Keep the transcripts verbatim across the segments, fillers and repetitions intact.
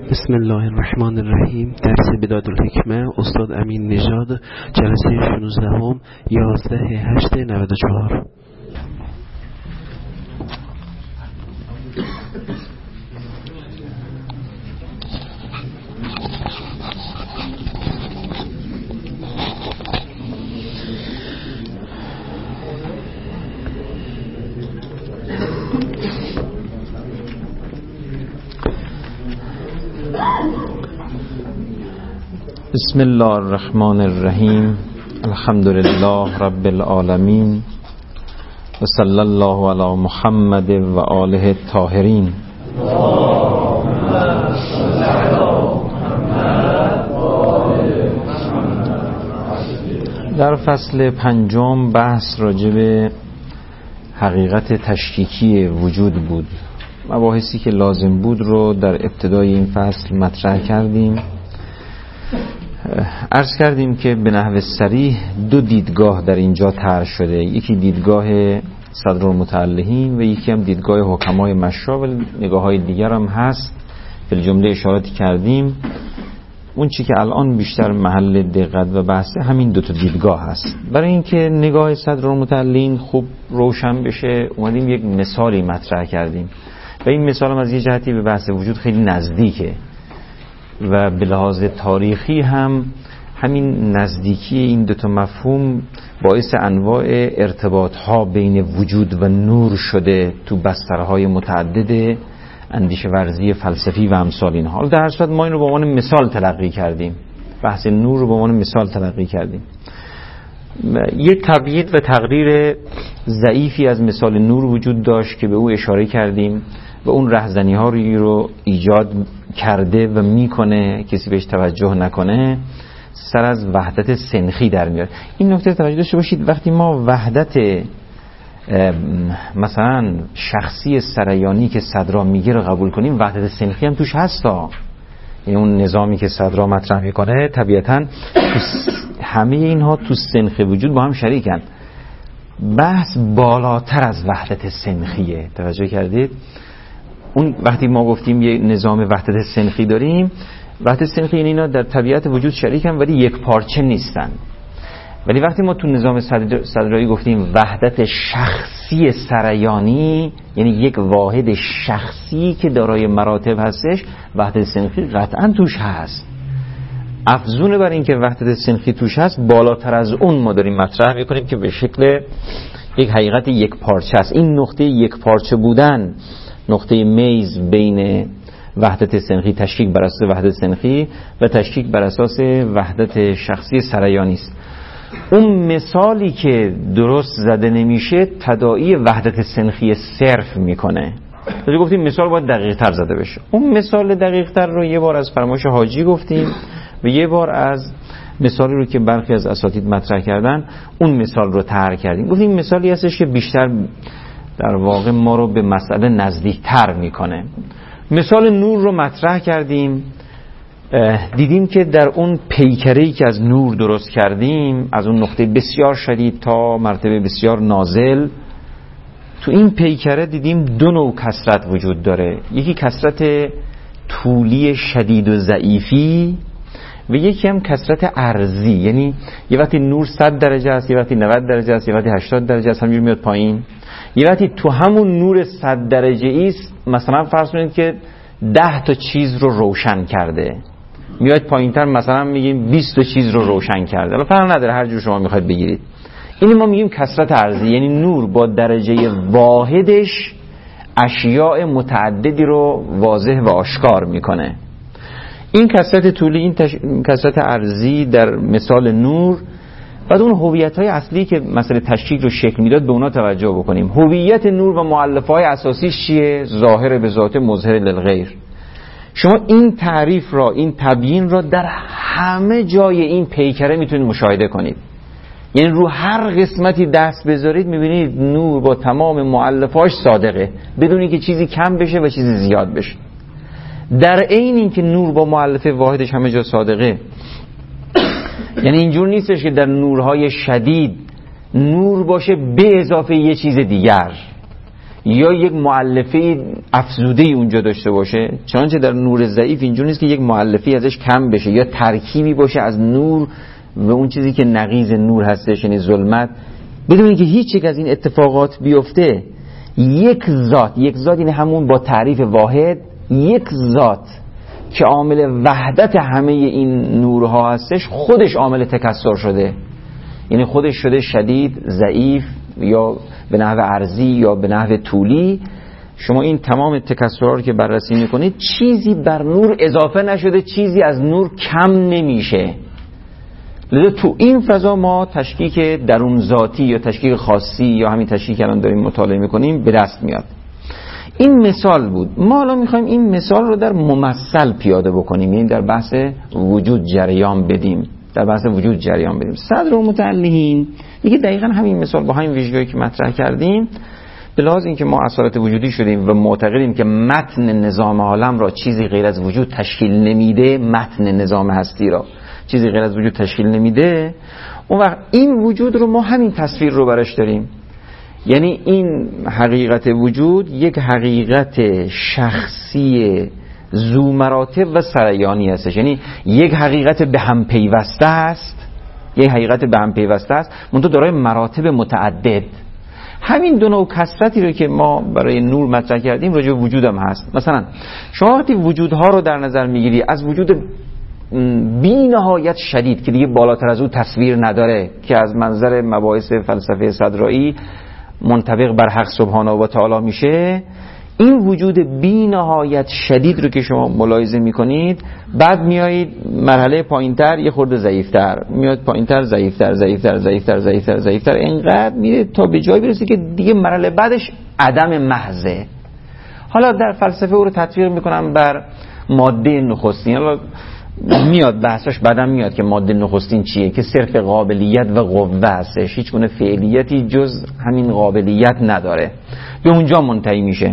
بسم الله الرحمن الرحیم. درس بدایت الحکمه، استاد امین نژاد، جلسه شانزدهم یازده هشت نود و چهار. بسم الله الرحمن الرحیم. الحمد لله رب العالمین و صلی الله علی محمد و آله الطاهرین. در فصل پنجم بحث راجع به حقیقت تشکیکی وجود بود. مباحثی که لازم بود رو در ابتدای این فصل مطرح کردیم. عرض کردیم که به نحو صریح دو دیدگاه در اینجا طرح شده، یکی دیدگاه صدرالمتعلقین و یکی هم دیدگاه حکمای مشرع و نگاه های دیگر هم هست. به جمله اشاراتی کردیم اون چی که الان بیشتر محل دقت و بحثه همین دو تا دیدگاه هست. برای اینکه نگاه صدرالمتعلقین خوب روشن بشه اومدیم یک مثالی مطرح کردیم و این مثال هم از یه جهتی به بحث وجود خیلی نزدیکه و به لحاظ تاریخی هم همین نزدیکی این دو تا مفهوم باعث انواع ارتباط ها بین وجود و نور شده تو بسترهای متعدد اندیشه ورزی فلسفی و امثال این حال. در هر صورت ما این رو به عنوان مثال تلقی کردیم، بحث نور رو به عنوان مثال تلقی کردیم. یه تبیین و تقریر ضعیفی از مثال نور وجود داشت که به او اشاره کردیم و اون رهزنی ها رو ایجاد کرده و میکنه کسی بهش توجه نکنه سر از وحدت سنخی در میاد. این نکته توجه داشته باشید، وقتی ما وحدت مثلا شخصی سریانی که صدرا میگه رو قبول کنیم، وحدت سنخی هم توش هستا. یعنی اون نظامی که صدرا مطرح میکنه طبیعتاً همه اینها تو سنخ وجود با هم شریکن. بحث بالاتر از وحدت سنخیه. توجه کردید؟ اون وقتی ما گفتیم یه نظام وحدت سنخی داریم، وحدت سنخی یعنی اینا در طبیعت وجود شریکن ولی یک پارچه نیستن. ولی وقتی ما تو نظام صدرایی گفتیم وحدت شخصی سریانی، یعنی یک واحد شخصی که دارای مراتب هستش، وحدت سنخی قطعا توش هست. افزون بر این که وحدت سنخی توش هست، بالاتر از اون ما داریم مطرح میکنیم که به شکل یک حقیقت یک پارچه است. این نقطه یک پارچه بودن نقطه میز بین وحدت سنخی، تشکیک بر اساس وحدت سنخی و تشکیک بر اساس وحدت شخصی سریانی است. اون مثالی که درست زده نمیشه تداعی وحدت سنخی صرف میکنه. تو گفتیم مثال باید دقیق تر زده بشه. اون مثال دقیق تر رو یه بار از فرمایش حاجی گفتیم و یه بار از مثالی رو که برخی از اساتید مطرح کردن اون مثال رو طرح کردیم. گفتیم مثالی هستش که بیشتر در واقع ما رو به مسئله نزدیکتر میکنه. مثال نور رو مطرح کردیم، دیدیم که در اون پیکره‌ای که از نور درست کردیم، از اون نقطه بسیار شدید تا مرتبه بسیار نازل، تو این پیکره دیدیم دو نوع کثرت وجود داره. یکی کثرت طولی شدید و ضعیفی و یکی هم کثرت ارزی. یعنی یه وقتی نور صد درجه است، یه وقتی نود درجه است، یه وقتی هشتاد درجه است، همینجوری میاد پایین. یه وقتی تو همون نور صد درجه ایست، مثلا فرض کنید که ده تا چیز رو روشن کرده، میاد پایینتر مثلا میگیم بیست تا چیز رو روشن کرده. حالا فرق نداره هر جور شما میخواید بگیرید. این ما میگیم کثرت ارزی، یعنی نور با درجه واحدش اشیاء متعددی رو واضح و آشکار میکنه. این کثرت طولی، این تش... کثرت ارزی در مثال نور. بعد اون هویت‌های اصلی که مسئله تشکیک رو شکل میداد به اونا توجه بکنیم. هویت نور و مؤلفه‌های اساسیش چیه؟ ظاهر به ذات، مظهر للغیر. شما این تعریف را، این تبیین را در همه جای این پیکره میتونید مشاهده کنید. یعنی رو هر قسمتی دست بذارید میبینید نور با تمام مؤلفه‌اش صادقه، بدون اینکه چیزی کم بشه و چیزی زیاد بشه. در عین اینکه نور با مؤلفه واحدش همه جا صادقه، یعنی اینجور نیستش که در نورهای شدید نور باشه به اضافه یه چیز دیگر. یا یک مؤلفه افزوده اونجا داشته باشه، چنانچه در نور ضعیف اینجوری نیست که یک مؤلفه ازش کم بشه یا ترکیبی باشه از نور و اون چیزی که نقیض نور هستش، یعنی ظلمت. بدونید که هیچ یک از این اتفاقات بیفته، یک ذات، یک ذات یعنی همون با تعریف واحد، یک ذات که عامل وحدت همه این نورها هستش، خودش عامل تکثر شده، یعنی خودش شده شدید، ضعیف، یا به نحو عرضی یا به نحو طولی. شما این تمام تکثرها رو که بررسی میکنید، چیزی بر نور اضافه نشده، چیزی از نور کم نمیشه. لذا تو این فضا ما تشکیک درون ذاتی یا تشکیک خاصی یا همین تشکیک که الان داریم مطالعه میکنیم به دست میاد. این مثال بود. ما حالا میخوایم این مثال رو در ممثل پیاده بکنیم، یعنی در بحث وجود جریان بدیم، در بحث وجود جریان بدیم. صدر المتعلهین میگه دقیقاً همین مثال با همین ویژگی که مطرح کردیم، به لحاظ اینکه ما اصالت وجودی شدیم و معتقدیم که متن نظام عالم را چیزی غیر از وجود تشکیل نمیده، متن نظام هستی را چیزی غیر از وجود تشکیل نمیده، اون وقت این وجود رو ما همین تصویر رو براش داریم. یعنی این حقیقت وجود یک حقیقت شخصی ذو مراتب و سریانی هستش، یعنی یک حقیقت به هم پیوسته است، یک حقیقت به هم پیوسته است منتها دارای مراتب متعدد. همین دو نوع کثرتی رو که ما برای نور مطرح کردیم راجع به وجود هم هست. مثلا شما وقتی وجودها رو در نظر میگیری، از وجود بی نهایت شدید که دیگه بالاتر از او تصویر نداره، که از منظر مباحث فلسفه صدرایی منطبق بر حق سبحانه و تعالی میشه، این وجود بی نهایت شدید رو که شما ملاحظه میکنید، بعد میایید مرحله پایینتر یه خورده ضعیفتر، میاد پایینتر ضعیفتر ضعیفتر ضعیفتر ضعیفتر ضعیفتر اینقدر میره تا به جایی برسه که دیگه مرحله بعدش عدم محضه. حالا در فلسفه او رو تطبیق میکنم بر ماده نخستین. حالا میاد بحثش بعدم میاد که ماده نخستین چیه، که صرف قابلیت و قوه هستش، هیچ گونه فعلیتی جز همین قابلیت نداره، به اونجا منتهی میشه.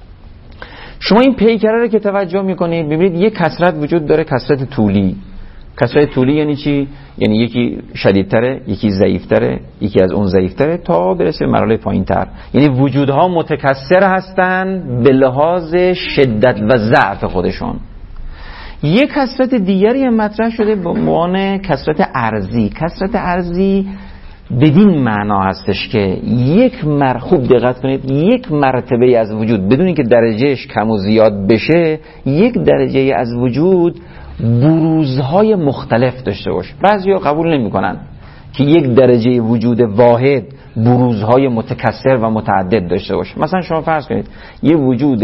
شما این پیکره رو که توجه میکنید ببینید یک کثرت وجود داره، کثرت طولی. کثرت طولی یعنی چی؟ یعنی یکی شدیدتره، یکی ضعیفتره، یکی از اون ضعیفتره تا برسه مرحله پایینتر. یعنی وجودها متکثر هستن به لحاظ شدت و ضعف خودشون. یک کثرت دیگری هم مطرح شده به عنوان کثرت ارضی. کثرت ارضی بدین معنا هستش که یک مر خوب دقت کنید، یک مرتبه از وجود بدون اینکه درجهش کم و زیاد بشه، یک درجه از وجود بروزهای مختلف داشته باشه. بعضیا قبول نمی‌کنن که یک درجه وجود واحد بروزهای متکثر و متعدد داشته باشه. مثلا شما فرض کنید یه وجود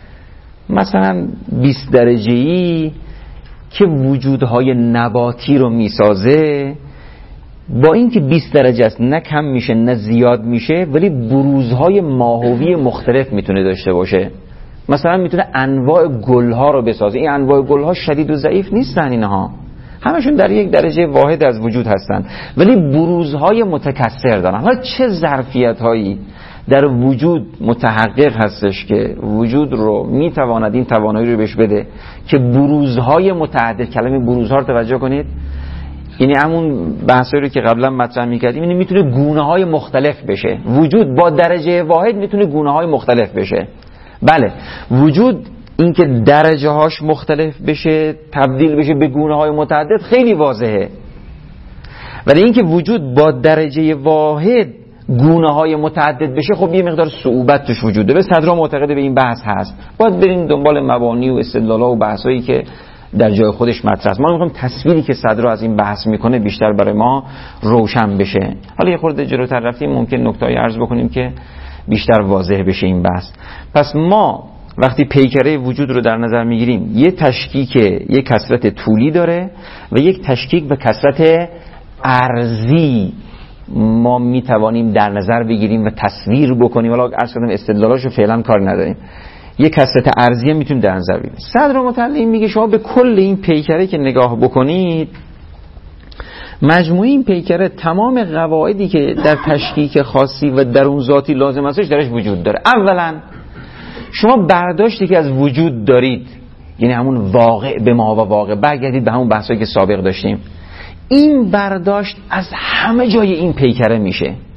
مثلا بیست درجه‌ای که وجودهای نباتی رو میسازه، با اینکه بیست درجه است نه کم میشه نه زیاد میشه، ولی بروزهای ماهوی مختلف میتونه داشته باشه. مثلا میتونه انواع گلها رو بسازه. این انواع گلها شدید و ضعیف نیستن، اینها همشون در یک درجه واحد از وجود هستن ولی بروزهای متکثر دارن. حالا چه ظرفیت هایی در وجود متحقق هستش که وجود رو میتواند این توانایی رو بهش بده که بروزهای متعدد، کلمه بروزها رو توجه کنید، یعنی همون بحثایی رو که قبلا مطرح می‌کردیم، یعنی میتونه گونه‌های مختلف بشه. وجود با درجه واحد میتونه گونه‌های مختلف بشه. بله، وجود اینکه درجه‌هاش مختلف بشه، تبدیل بشه به گونه‌های متعدد خیلی واضحه. ولی اینکه وجود با درجه واحد گونه‌های متعدد بشه، خب یه مقدار صعوبت توش وجود داره. صدرا معتقد به این بحث هست. باید بریم دنبال مبانی و استدلال‌ها و بحثایی که در جای خودش مطرح است. ما می‌خوایم تصویری که صدرا از این بحث میکنه بیشتر برای ما روشن بشه. حالا یه خورده جلوتر رفتیم ممکن نکته‌ای عرض بکنیم که بیشتر واضح بشه این بحث. پس ما وقتی پیکره وجود رو در نظر میگیریم، یه تشکیک، یک کثرت طولی داره و یک تشکیک به کثرت ارضی ما میتوانیم در نظر بگیریم و تصویر بکنیم. حالا عرض کردم استدلالاشو فعلا کار نداریم. یک کثرت ارضیه میتونیم در نظر بگیریم. صدر متعلم میگه شما به کل این پیکره که نگاه بکنید، مجموعه این پیکره تمام قواعدی که در تشکیک خاصی و درون ذاتی لازم هستش درش وجود داره. اولا شما برداشتی که از وجود دارید، یعنی همون واقع به ما و واقع، برگردید به همون بحثایی که سابق داشتیم، این برداشت از همه جای این پیکره میشه.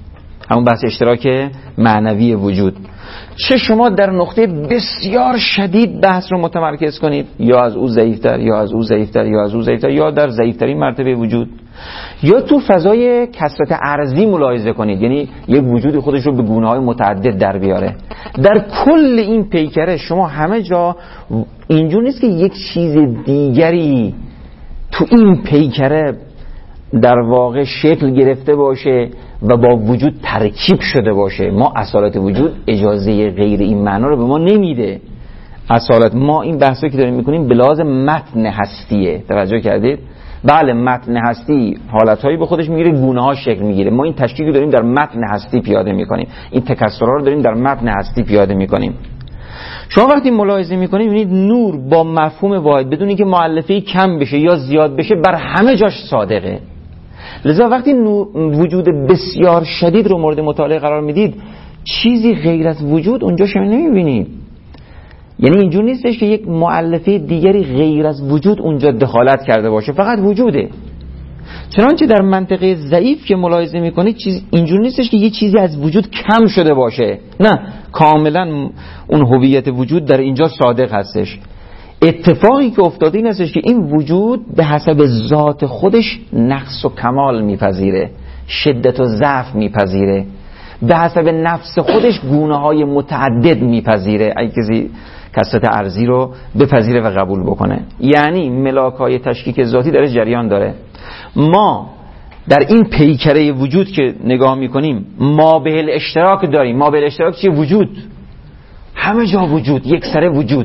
همون بحث اشتراک معنوی وجود. چه شما در نقطه بسیار شدید بحث رو متمرکز کنید، یا از او ضعیفتر یا از او ضعیفتر یا از او ضعیفتر یا در ضعیفترین مرتبه وجود، یا تو فضای کثرت ارضی ملاحظه کنید، یعنی یک وجود خودش رو به گونه‌های متعدد در بیاره. در کل این پیکره شما همه جا اینجور نیست که یک چیز دیگری تو این پیکره در واقع شکل گرفته باشه و با وجود ترکیب شده باشه. ما اصالت وجود اجازه غیر این معنا رو به ما نمیده. اصالت ما این بحثی که داریم میکنیم به لحاظ متن هستیه. توجه کردید؟ بله، متن هستی حالتهایی به خودش میگیره، گونه ها شکل میگیره. ما این تشکیل رو داریم در متن هستی پیاده میکنیم، این تکثرها رو داریم در متن هستی پیاده میکنیم. شما وقتی ملاحظه میکنید میبینید نور با مفهوم واحد بدون اینکه مؤلفه‌ای کم بشه یا زیاد بشه بر همه جاش صادقه. لذا وقتی وجود بسیار شدید رو مورد مطالعه قرار میدید، چیزی غیر از وجود اونجا شما نمیبینید. یعنی اینجور نیستش که یک مؤلفه دیگری غیر از وجود اونجا دخالت کرده باشه، فقط وجوده. چنانچه در منطقه ضعیف که ملاحظه میکنید چیز اینجور نیستش که یه چیزی از وجود کم شده باشه، نه، کاملا اون هویت وجود در اینجا صادق هستش. اتفاقی که افتاده این هستش که این وجود به حسب ذات خودش نقص و کمال میپذیره، شدت و ضعف میپذیره، به حسب نفس خودش گونه های متعدد میپذیره. اگه کسی کثرت ارضی رو بپذیره و قبول بکنه، یعنی ملاک های تشکیک ذاتی در جریان داره. ما در این پیکره وجود که نگاه میکنیم ما به الاشتراک داریم. ما به الاشتراک چیه؟ وجود، همه جا وجود، یک سره وجود.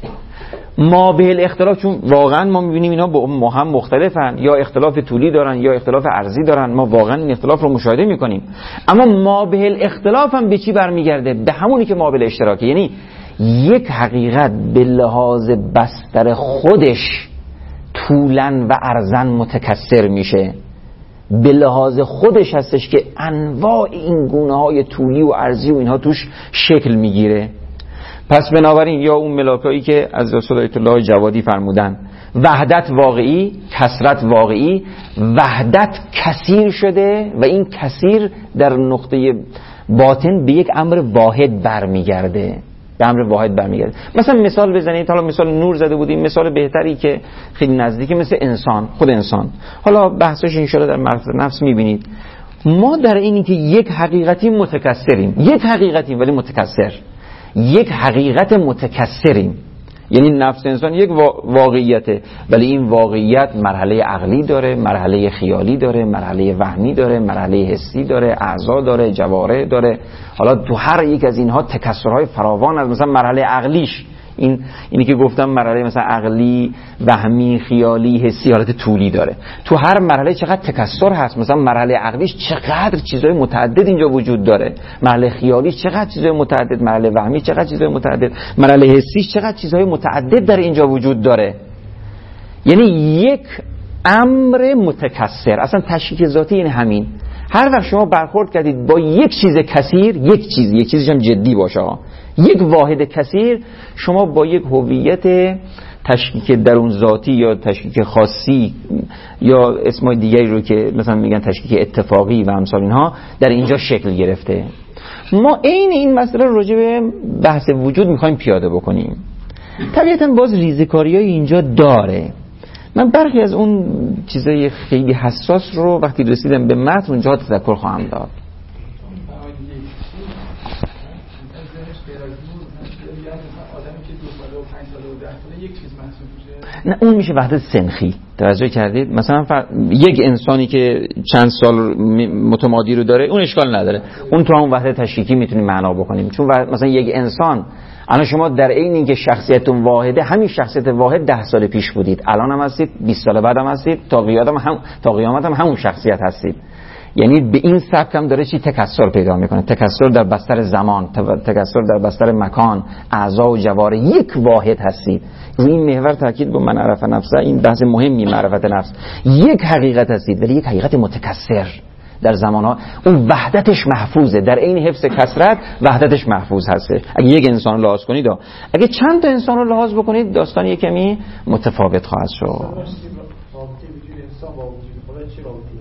ما به الاختلاف، چون واقعا ما میبینیم اینا با ما هم مختلفن، یا اختلاف طولی دارن یا اختلاف ارضی دارن، ما واقعا این اختلاف رو مشاهده میکنیم. اما ما به الاختلاف هم به چی برمیگرده؟ به همونی که ما به الاشتراکه. یعنی یک حقیقت به لحاظ بستر خودش طولاً و عرضاً متکثر میشه، به لحاظ خودش هستش که انواع این گونه های طولی و عرضی و اینها توش شکل میگیره. پس بنابراین یا اون ملاکایی که از رسول الله جوادی فرمودن وحدت واقعی، کثرت واقعی، وحدت کثیر شده و این کثیر در نقطه باطن به یک امر واحد برمیگرده، به امر واحد برمیگرده. مثلا مثال بزنید، حالا مثال نور زده بودیم، مثال بهتری که خیلی نزدیکه مثل انسان، خود انسان. حالا بحثش انشاءالله در مرز نفس میبینید. ما در اینی که یک حقیقتی متکثریم، یک حقیقتی ولی متکثر، یک حقیقت متکثریم، یعنی نفس انسان یک واقعیته، ولی این واقعیت مرحله عقلی داره، مرحله خیالی داره، مرحله وهمی داره، مرحله حسی داره، اعضا داره، جواره داره. حالا تو هر یک از اینها تکثرهای فراوان از مثلا مرحله عقلیش، این اینی که گفتم مرحله مثلا عقلی، وهمی، خیالی، حسی، حالت طولی داره. تو هر مرحله چقدر تکثر هست. مثلا مرحله عقلیش چقدر چیزهای متعدد اینجا وجود داره، مرحله خیالیش چقدر چیزهای متعدد، مرحله وهمی چقدر چیزهای متعدد، مرحله حسیش چقدر چیزهای متعدد در اینجا وجود داره. یعنی یک امر متکثر. اصلا تشکیک ذاتی این همین. هر وقت شما برخورد کردید با یک چیز کثیر، یک چیز، یک چیزش هم جدی باشه، یک واحد کثیر، شما با یک هویت تشکیک درون ذاتی یا تشکیک خاصی یا اسمای دیگری رو که مثلا میگن تشکیک اتفاقی و امثال اینها در اینجا شکل گرفته. ما عین این مسئله رو راجع به بحث وجود میخوایم پیاده بکنیم. طبیعتاً باز ریزکاریای اینجا داره. من برخی از اون چیزای خیلی حساس رو وقتی رسیدم به متن اونجا تذکر خواهم داد. نه، اون میشه وحدت سنخی. توجه کردید؟ مثلا فر... یک انسانی که چند سال متمادی رو داره اون اشکال نداره، اون تو همون وحدت تشکیکی میتونیم معنا بکنیم. چون و... مثلا یک انسان، الان شما در عین اینکه شخصیت واحده، همین شخصیت واحد ده سال پیش بودید، الان هم هستید، بیست سال بعد هم هستید، تا قیامت هم, هم... تا قیامت هم همون شخصیت هستید. یعنی به این سبک هم داره چی تکثر پیدا میکنه، تکثر در بستر زمان، تکثر در بستر مکان، اعضا و جواره، یک واحد هستید. روی این محور تاکید با من عرف نفسه، این بحث مهمی معرفت نفس. یک حقیقت هستید ولی یک حقیقت متکثر در زمانها. اون وحدتش محفوظه، در این حفظ کثرت وحدتش محفوظ هسته. اگه یک انسان رو لحاظ کنید، اگه چند تا انسان رو لحاظ بکنید، داستان یک کمی متفاوت خواهد شد.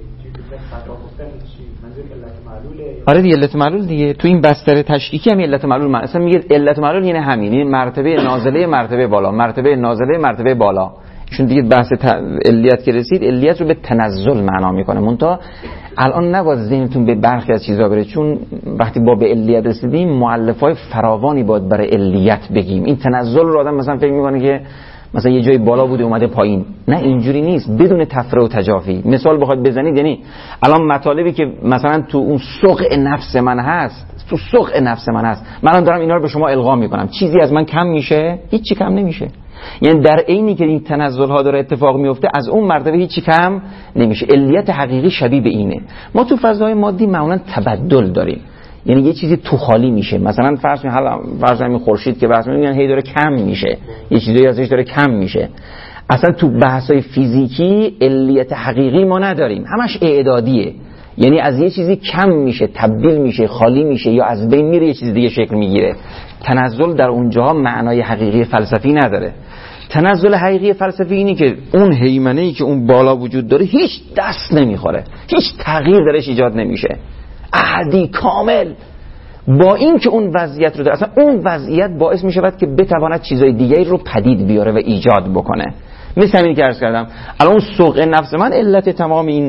آره دیگه علت معلول دیگه تو این بستر تشکیکی هم علت معلول من اصلا میگه علت معلول یعنی همین، یعنی مرتبه نازله مرتبه بالا، مرتبه نازله مرتبه بالا. ایشون دیگه بحث علیت که رسید علیت رو به تنزل معنا میکنه. منتها الان نباید ذهنتون به برخی از چیزا بره، چون وقتی با به علیت رسیدیم مؤلفه‌های فراوانی باید برای علیت بگیم. این تنزل رو آدم مثلا فکر میکنه که مثلا یه جای بالا بوده اومده پایین، نه اینجوری نیست، بدون تفره و تجافی. مثال بخواید بزنید، یعنی الان مطالبی که مثلا تو اون سوق نفس من هست، تو سوق نفس من هست، من دارم اینا رو به شما القا میکنم، چیزی از من کم میشه؟ هیچی کم نمیشه. یعنی در عینی که این تنزل ها داره اتفاق میفته از اون مرتبه هیچی کم نمیشه. علیت حقیقی شبیه به اینه. ما تو فضای مادی معمولا تبدل داریم، یعنی یه چیزی تو خالی میشه. مثلا فرض کنید حالا فرض کنید خورشید که بحث میگن هی داره کم میشه، یه چیزی ازش داره کم میشه. اصلا تو بحث‌های فیزیکی علیت حقیقی ما نداریم، همش اعدادیه. یعنی از یه چیزی کم میشه، تبدیل میشه، خالی میشه یا از بین میره، یه چیز دیگه شکل میگیره. تنزل در اونجاها معنای حقیقی فلسفی نداره. تنزل حقیقی فلسفی اینی که اون هیمنه‌ای که اون بالا وجود داره هیچ دست نمیخوره، هیچ تغییر درش ایجاد نمیشه، احدی کامل. با این که اون وضعیت رو داره، اصلا اون وضعیت باعث میشود که بتواند چیزای دیگری رو پدید بیاره و ایجاد بکنه. مثل همین که عرض کردم الان اون سوق نفس من علت تمام این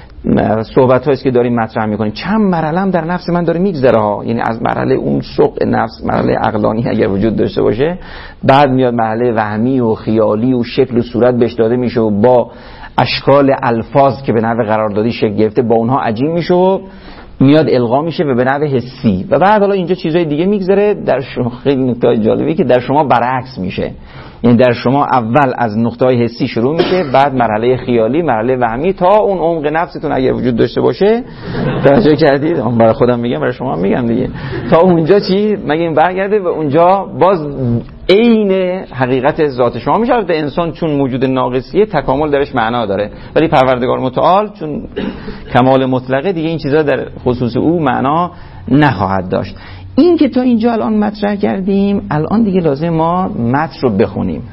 صحبت هاییست که داریم مطرح میکنیم. چند مرحله هم در نفس من داره میگذره ها، یعنی از مرحله اون سوق نفس، مرحله عقلانی اگر وجود داشته باشه، بعد میاد مرحله وهمی و خیالی و شکل و صورت بهش داده میشه و با اشکال الفاظ که به نحو قراردادی شکل گرفته با اونها عجین میشه و میاد القا میشه و به نحو حسی. و بعد حالا اینجا چیزای دیگه میگذره. در شما خیلی نکته جالبی که در شما برعکس میشه، یعنی در شما اول از نقطه‌های حسی شروع میشه، بعد مرحله خیالی، مرحله وهمی، تا اون عمق نفستون اگر وجود داشته باشه. توجه کردید؟ من برای خودم میگم، برای شما میگم دیگه. تا اونجا چی مگه برگرده و اونجا باز عین حقیقت ذات شما میشه. البته انسان چون موجود ناقصیه تکامل درش معنا داره، ولی پروردگار متعال چون کمال مطلقه دیگه این چیزا در خصوص او معنا نخواهد داشت. این که تا اینجا الان مطرح کردیم، الان دیگه لازم ما متن رو بخونیم.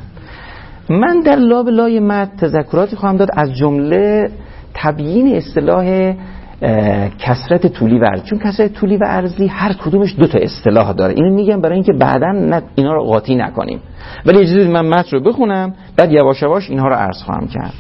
من در لاب لای متن تذکراتی خواهم داد، از جمله تبیین اصطلاح کثرت طولی و عرضی، چون کثرت طولی و عرضی هر کدومش دو تا اصطلاح داره. اینو میگم برای اینکه بعداً اینا رو قاطی نکنیم. ولی اجازه بدید من متن رو بخونم، بعد یواش یواش اینها رو عرض خواهم کرد.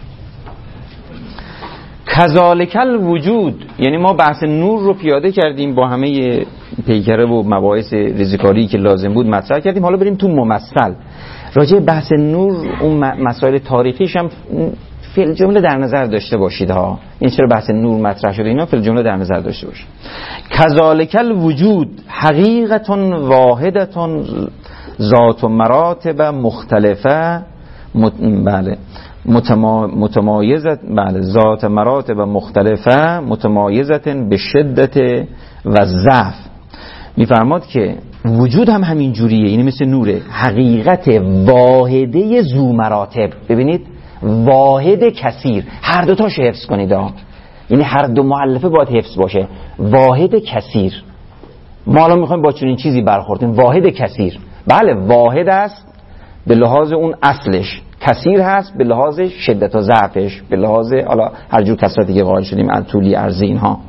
کذالک الوجود، یعنی ما بحث نور رو پیاده کردیم، با همه پیکره و مباحث ریزکاری که لازم بود مطرح کردیم. حالا بریم تو ممثل. راجع بحث نور اون مسائل تاریخیش هم فی الجمله در نظر داشته باشید ها. این چرا بحث نور مطرح شده اینا فی الجمله در نظر داشته باشید. کذالک الوجود حقیقت واحدت ذات مراتب مختلفه مت... بله متما... متمایزت بله ذات مراتب مختلفه متمایزت به شدت و ضعف. میفرماد که وجود هم همین جوریه، یعنی مثل نوره، حقیقت واحده ذو مراتب. ببینید واحد کثیر، هر دو تاش حفظ کنید ها. یعنی هر دو مؤلفه باید حفظ باشه. واحد کثیر، ما الان میخوایم با چنین چیزی برخوردیم. واحد کثیر، بله واحد است به لحاظ اون اصلش، کثیر هست به لحاظ شدت و ضعفش، به لحاظ حالا هر جور کثرتی که قائل شدیم، طولی عرضی اینها.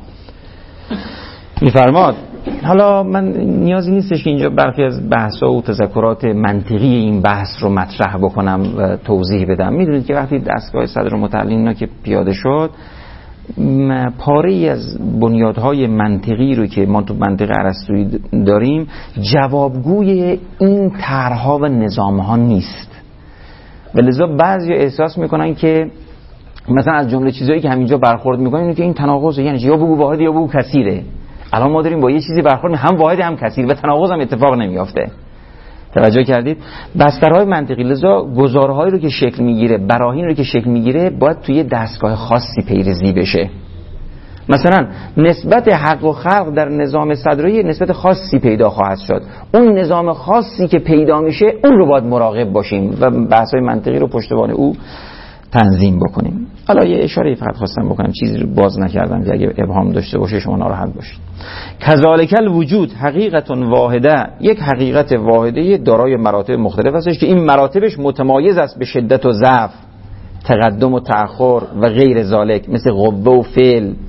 میفرماد حالا من نیازی نیستش که اینجا برخی از بحث‌ها و تذکرات منطقی این بحث رو مطرح بکنم و توضیح بدم. میدونید که وقتی دستگاه صدر متعلم که پیاده شد، پاره‌ای از بنیادهای منطقی رو که ما تو منطق ارسطویی داریم جوابگوی این طرح‌ها و نظام‌ها نیست. ولذا بعضی احساس میکنن که مثلا از جمله چیزایی که همینجا برخورد میکنن اینه که این تناقضه، یعنی یا بگو واحد یا بگو کثیره. الان ما داریم با یه چیزی برخورد هم واحد هم کثیر و تناقض هم اتفاق نمیافته. توجه کردید؟ بسترهای منطقی، لذا گزارهایی رو که شکل میگیره، براهین رو که شکل میگیره، باید توی دستگاه خاصی پیریزی بشه. مثلا نسبت حق و خلق در نظام صدرایی نسبت خاصی پیدا خواهد شد. اون نظام خاصی که پیدا میشه اون رو باید مراقب باشیم و بحث‌های منطقی رو پشتوانه او تنظیم بکنیم. حالا یه اشاره فقط خواستم بکنم، چیزی رو باز نکردم که اگه ابهام داشته باشه شما ناراحت باشید. کذالک الوجود حقیقت واحده، یک حقیقت واحده دارای مراتب مختلف است که این مراتبش متمایز است به شدت و ضعف، تقدم و تأخر و غیر ذالک، مثل قوه و فعل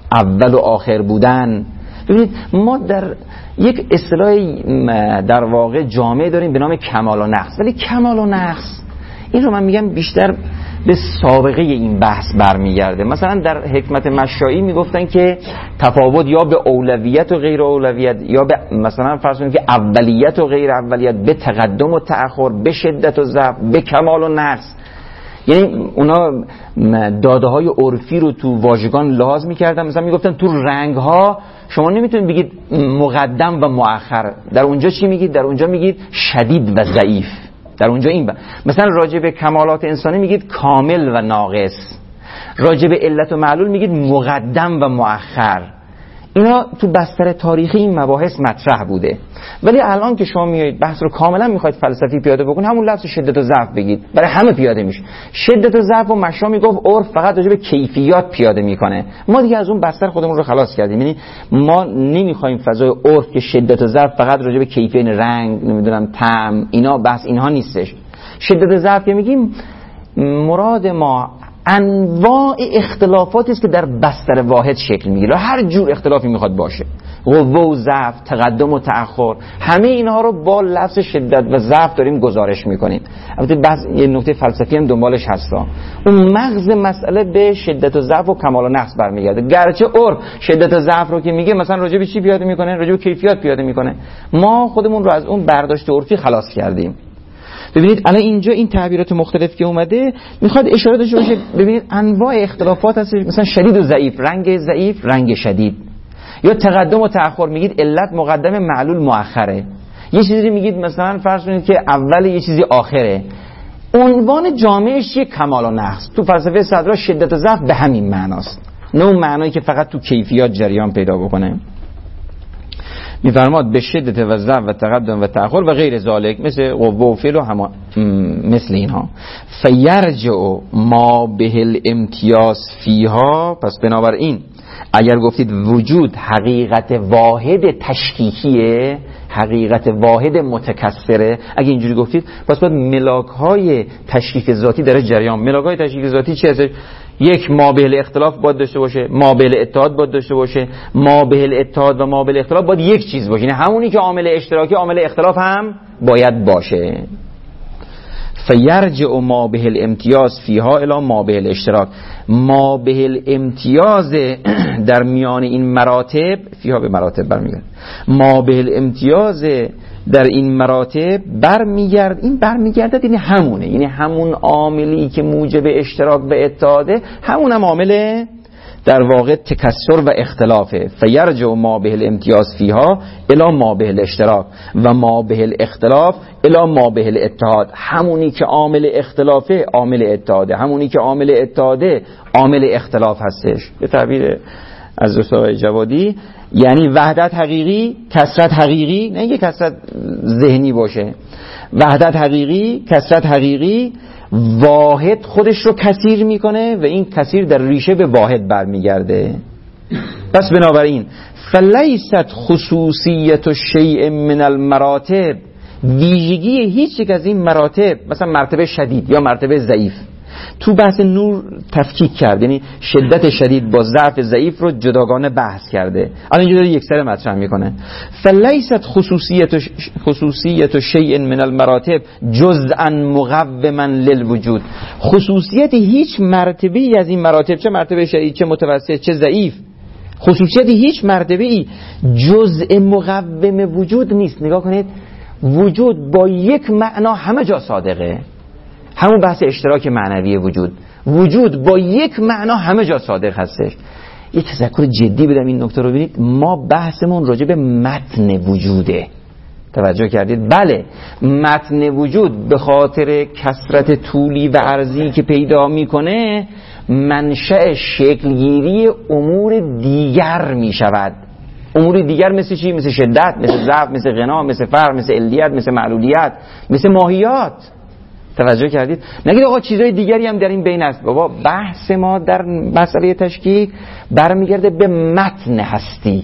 اول و آخر بودن. ببینید ما در یک اصطلاح در واقع جامعه داریم به نام کمال و نقص، ولی کمال و نقص این رو من میگم بیشتر به سابقه این بحث برمیگرده. مثلا در حکمت مشایی میگفتن که تفاوت یا به اولویت و غیر اولویت، یا به مثلا فرض کنید که اولیت و غیر اولیت، به تقدم و تأخر، به شدت و ضعف، به کمال و نقص. یعنی اونا داده های عرفی رو تو واژگان لحاظ میکردن. مثلا میگفتن تو رنگ ها شما نمیتونید بگید مقدم و مؤخر، در اونجا چی میگید؟ در اونجا میگید شدید و ضعیف. در اونجا این با. مثلا راجع به کمالات انسانی میگید کامل و ناقص، راجع به علت و معلول میگید مقدم و مؤخر. اینا تو بستر تاریخی این مباحث مطرح بوده، ولی الان که شما میایید بحث رو کاملا میخواید فلسفی پیاده بکنید، همون لفظ شدت و ضعف بگید، برای همه پیاده میشه. شدت و ضعف و مشا میگفت عرف فقط راجع به کیفیات پیاده میکنه. ما دیگه از اون بستر خودمون رو خلاص کردیم. یعنی ما نمیخوایم فضای عرف که شدت و ضعف فقط راجع به کیفیت رنگ، نمیدونم طعم، اینا بحث اینها نیستش. شدت و ضعف که میگیم مراد ما انواع اختلافاتی است که در بستر واحد شکل میگیره، هر جور اختلافی میخواد باشه، قوه و ضعف، تقدم و تأخر، همه اینها رو با لفظ شدت و ضعف داریم گزارش میکنیم. البته بعض یه نکته فلسفی هم دنبالش هستا. اون مغز مسئله به شدت و ضعف و کمال و نقص برمیگرده. گرچه عرف شدت و ضعف رو که میگه مثلا راجع به چی پیاده میکنه؟ راجع به کیفیت پیاده میکنه. ما خودمون رو از اون برداشت عرفی خلاص کردیم. ببینید الان اینجا این تعبیرات مختلف که اومده میخواد اشاره داشته باشه. ببینید انواع اختلافات هست، مثلا شدید و ضعیف، رنگ ضعیف، رنگ شدید، یا تقدم و تأخر میگید علت مقدم، معلول مؤخره. یه چیزی میگید مثلا فرض کنید که اول، یه چیزی آخره. عنوان جامعش یک کمال و نقص. تو فلسفه صدرا شدت و ضعف به همین معناست، نه اون معنایی که فقط تو کیفیات جریان پیدا بکنه. میفرماد به شدت و ضعف و تقدم و تأخر و غیر ذالک، مثل قوه و فعل و هم مثل اینها. فیرجع ما به الامتیاز فیها. پس بنابراین اگر گفتید وجود حقیقت واحد تشکیکیه، حقیقت واحد متکثره، اگه اینجوری گفتید پس باید ملاک های تشکیک ذاتی در جریان. ملاک های تشکیک ذاتی چه هست؟ یک مابعل اختلاف باید داشته باشه، مابعل اتحاد باید داشته باشه، مابعل اتحاد و مابعل اختلاف باید یک چیز باشه، یعنی همونی که عامل اشتراکی عامل اختلاف هم باید باشه. فیرجع ما به الامتیاز فیها الی ما به الاشتراک. ما به الامتیاز در میان این مراتب، فیها به مراتب برمیگرد، ما به الامتیاز در این مراتب برمیگرد. این برمیگرده یعنی همونه، یعنی همون عاملی که موجب اشتراک به اتحاده، همون هم عامل در واقع تکثر و اختلافه. فیرجع ما به الامتیاز فیها الی ما به الاشتراک و ما به الاختلاف الی ما به الاتحاد. همونی که عامل اختلافه عامل اتحاده، همونی که عامل اتحاده عامل اختلاف هستش. به تعبیر از استاد جوادی یعنی وحدت حقیقی، کثرت حقیقی، نه اینکه کثرت ذهنی باشه، وحدت حقیقی، کثرت حقیقی، واحد خودش رو کثیر میکنه و این کثیر در ریشه به واحد برمیگرده. پس بنابراین فلیست خصوصیت شیء من المراتب، ویژگی هیچ یک از این مراتب، مثلا مرتبه شدید یا مرتبه ضعیف، تو بحث نور تفکیک کرد، یعنی شدت شدید با ضعف ضعیف رو جداگانه بحث کرده. الان اینجا داره یک سره مطرح میکنه. فلیست خصوصیت خصوصیت شیء من المراتب جزءا مقوما للوجود. خصوصیت هیچ مرتبه ای از این مراتب، چه مرتبه شدید، چه متوسط، چه ضعیف، خصوصیت هیچ مرتبه ای جزء مقوم وجود نیست. نگاه کنید، وجود با یک معنا همه جا صادقه، همون بحث اشتراک معنوی وجود، وجود با یک معنا همه جا صادق هستش. یه تذکر جدی بدم این نکته رو ببینید، ما بحثمون راجع به متن وجوده. توجه کردید؟ بله، متن وجود به خاطر کثرت طولی و عرضی که پیدا میکنه منشأ شکلگیری امور دیگر میشود. امور دیگر مثل چی؟ مثل شدت، مثل ضعف، مثل غنا، مثل فقر، مثل علیت، مثل معلولیت، مثل ماهیات. توجه کردید؟ نگید آقا چیزای دیگری هم در این بین است. بابا بحث ما در مسئله تشکیک برمیگرده به متن هستی.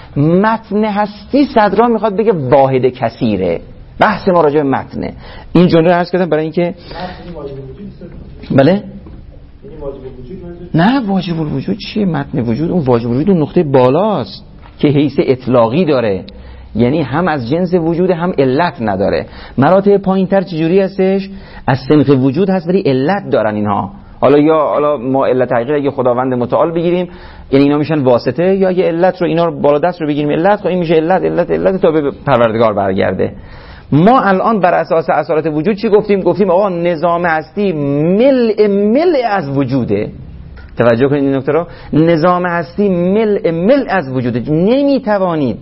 متن هستی صدرا میخواد بگه واحد کثیره. بحث ما راجع به متنه. این جمله رو عرض کردم برای اینکه بله نه واجب الوجود چیه؟ متن وجود، اون واجب الوجود اون نقطه بالاست که حیث اطلاقی داره، یعنی هم از جنس وجود هم علت نداره. مراتب پایین‌تر چجوری هستش؟ از صنف وجود هست ولی علت دارن اینها. حالا یا حالا ما علت حقیقی اگه خداوند متعال بگیریم یعنی اینا میشن واسطه، یا یه علت رو اینا رو بالا دست رو بگیریم علت، خب این میشه علت علت علت تا به پروردگار برگرده. ما الان بر اساس اصالت وجود چی گفتیم؟ گفتیم آقا نظام هستی ملء ملء از وجوده. توجه کنید این نکته رو، نظام هستی ملء ملء از وجوده. نمیتوانید